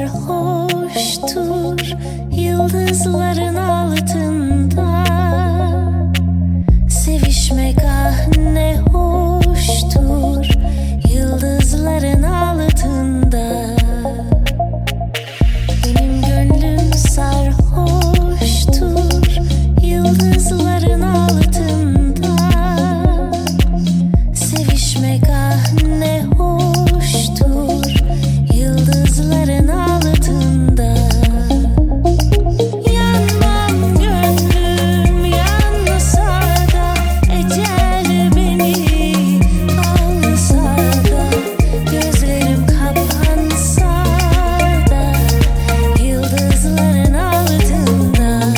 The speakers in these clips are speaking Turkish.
sarhoştur yıldızların altında. Sevişmek ah ne hoştur yıldızların altında. Benim gönlüm sarhoştur yıldızların altında. Sevişmek ah ne hoştur yıldızların altında. Yanmam gönlüm yanmasa da, ecel beni alsa da, gözlerim kapansa da, yıldızların altında.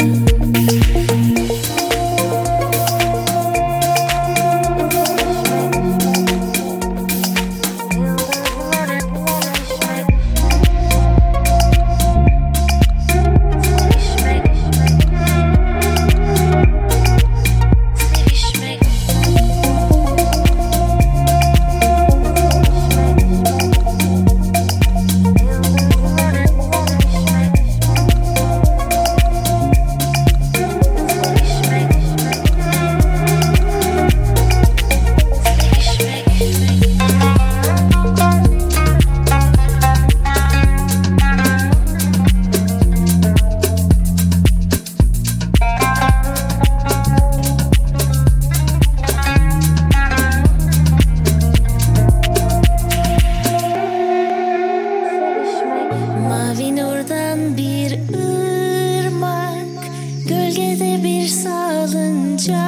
Mavi nurdan bir ırmak, gölgede bir salıncak.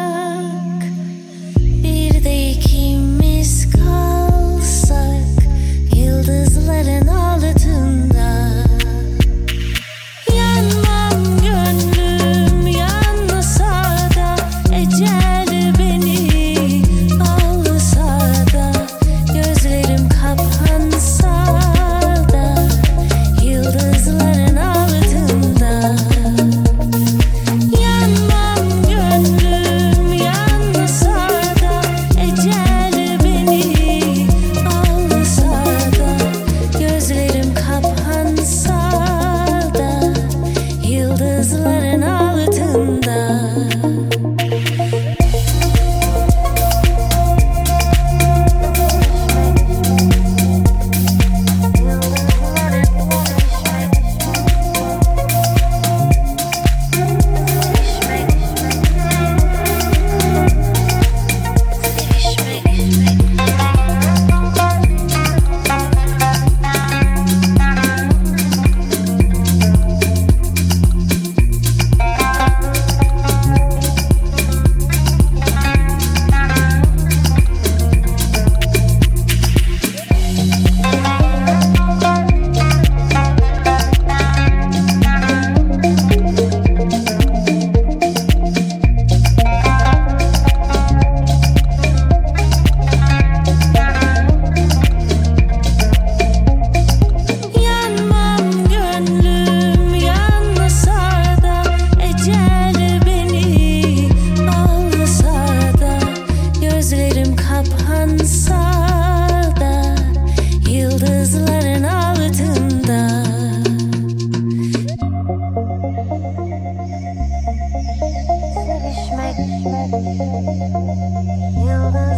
Bir de ikimiz kalsak yıldızların altında. Yanmam gönlüm yanmasa da, ecel beni alsa da, gözlerim kapansa da, yıldızların altında. Yanmam gönlüm yanmasa da, ecel beni alsa da, gözlerim kapansa da, yıldızların altında. Yanmam gönlüm yanmasa da, ecel beni alsa da, gözlerim kapansa da, yıldızların altında. Sevişmek yıldız